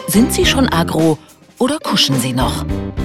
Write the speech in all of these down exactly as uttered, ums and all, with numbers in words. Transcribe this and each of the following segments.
Sind Sie schon agro oder kuschen Sie noch?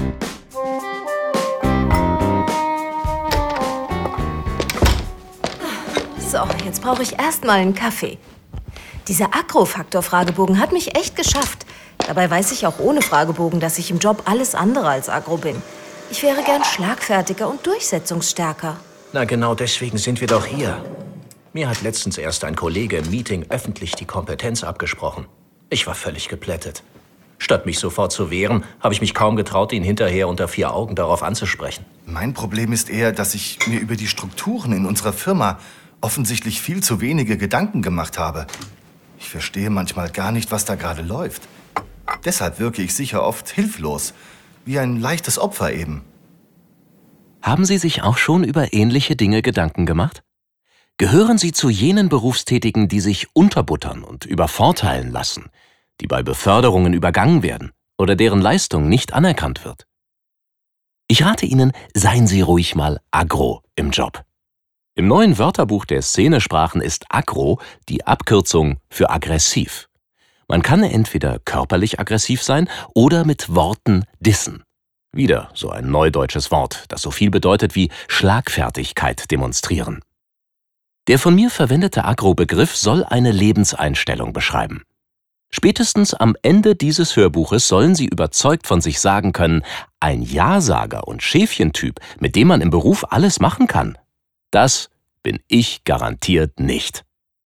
So, jetzt brauche ich erstmal einen Kaffee. Dieser Agro-Faktor-Fragebogen hat mich echt geschafft. Dabei weiß ich auch ohne Fragebogen, dass ich im Job alles andere als agro bin. Ich wäre gern schlagfertiger und durchsetzungsstärker. Na, genau deswegen sind wir doch hier. Mir hat letztens erst ein Kollege im Meeting öffentlich die Kompetenz abgesprochen. Ich war völlig geplättet. Statt mich sofort zu wehren, habe ich mich kaum getraut, ihn hinterher unter vier Augen darauf anzusprechen. Mein Problem ist eher, dass ich mir über die Strukturen in unserer Firma offensichtlich viel zu wenige Gedanken gemacht habe. Ich verstehe manchmal gar nicht, was da gerade läuft. Deshalb wirke ich sicher oft hilflos, wie ein leichtes Opfer eben. Haben Sie sich auch schon über ähnliche Dinge Gedanken gemacht? Gehören Sie zu jenen Berufstätigen, die sich unterbuttern und übervorteilen lassen, die bei Beförderungen übergangen werden oder deren Leistung nicht anerkannt wird? Ich rate Ihnen, seien Sie ruhig mal agro im Job. Im neuen Wörterbuch der Szenesprachen ist agro die Abkürzung für aggressiv. Man kann entweder körperlich aggressiv sein oder mit Worten dissen. Wieder so ein neudeutsches Wort, das so viel bedeutet wie Schlagfertigkeit demonstrieren. Der von mir verwendete Agro-Begriff soll eine Lebenseinstellung beschreiben. Spätestens am Ende dieses Hörbuches sollen Sie überzeugt von sich sagen können, ein Ja-Sager und Schäfchentyp, mit dem man im Beruf alles machen kann, das bin ich garantiert nicht.